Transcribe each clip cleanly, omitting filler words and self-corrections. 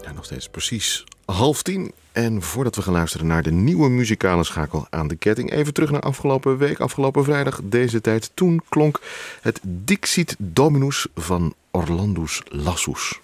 Ja, nog steeds precies 9:30. En voordat we gaan luisteren naar de nieuwe muzikale schakel aan de ketting, even terug naar afgelopen week, afgelopen vrijdag, deze tijd. Toen klonk het Dixit Dominus van Orlandus Lassus.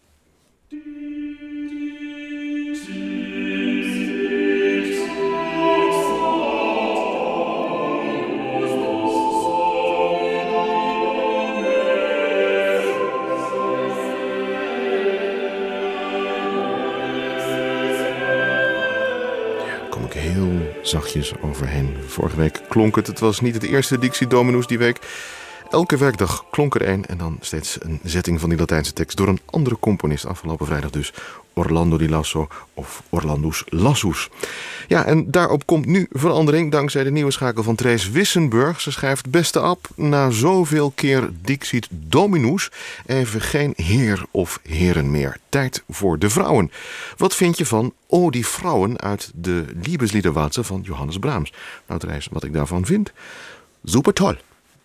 Heel zachtjes overheen. Vorige week klonk het. Het was niet het eerste Dixit Dominus die week. Elke werkdag klonk er een en dan steeds een zetting van die Latijnse tekst door een andere componist. Afgelopen vrijdag dus Orlando di Lasso of Orlandus Lassus. Ja, en daarop komt nu verandering dankzij de nieuwe schakel van Trace Wissenburg. Ze schrijft: beste Ab, na zoveel keer Dixit Dominus even geen heer of heren meer. Tijd voor de vrouwen. Wat vind je van O die vrouwen uit de Liebesliederwalze van Johannes Brahms? Nou Trace, wat ik daarvan vind? Super toll.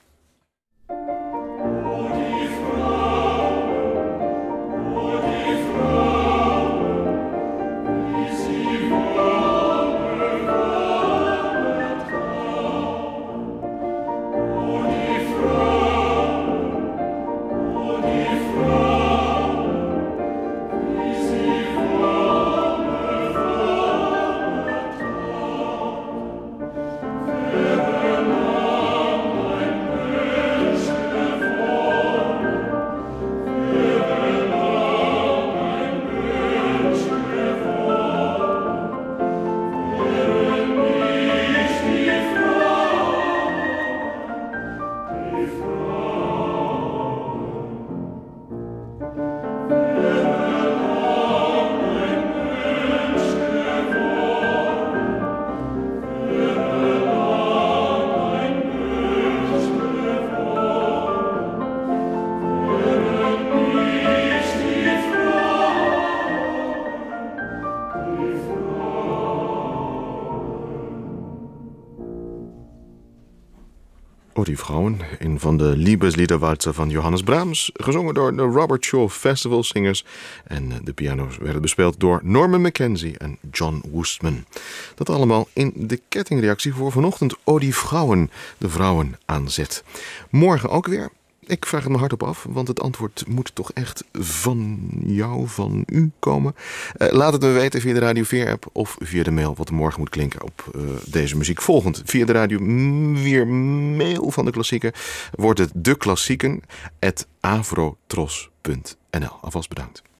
O die vrouwen, een van de Liebesliederwalze van Johannes Brahms, gezongen door de Robert Shaw Festival Singers. En de piano's werden bespeeld door Norman Mackenzie en John Woostman. Dat allemaal in de kettingreactie voor vanochtend. O die vrouwen, de vrouwen aan zet. Morgen ook weer. Ik vraag het me hardop af, want het antwoord moet toch echt van jou, van u komen. Laat het me weten via de Radio 4-app of via de mail wat er morgen moet klinken op deze muziek. Volgend, via de Radio weer mail van de klassieker, wordt het deklassieken@avrotros.nl. Alvast bedankt.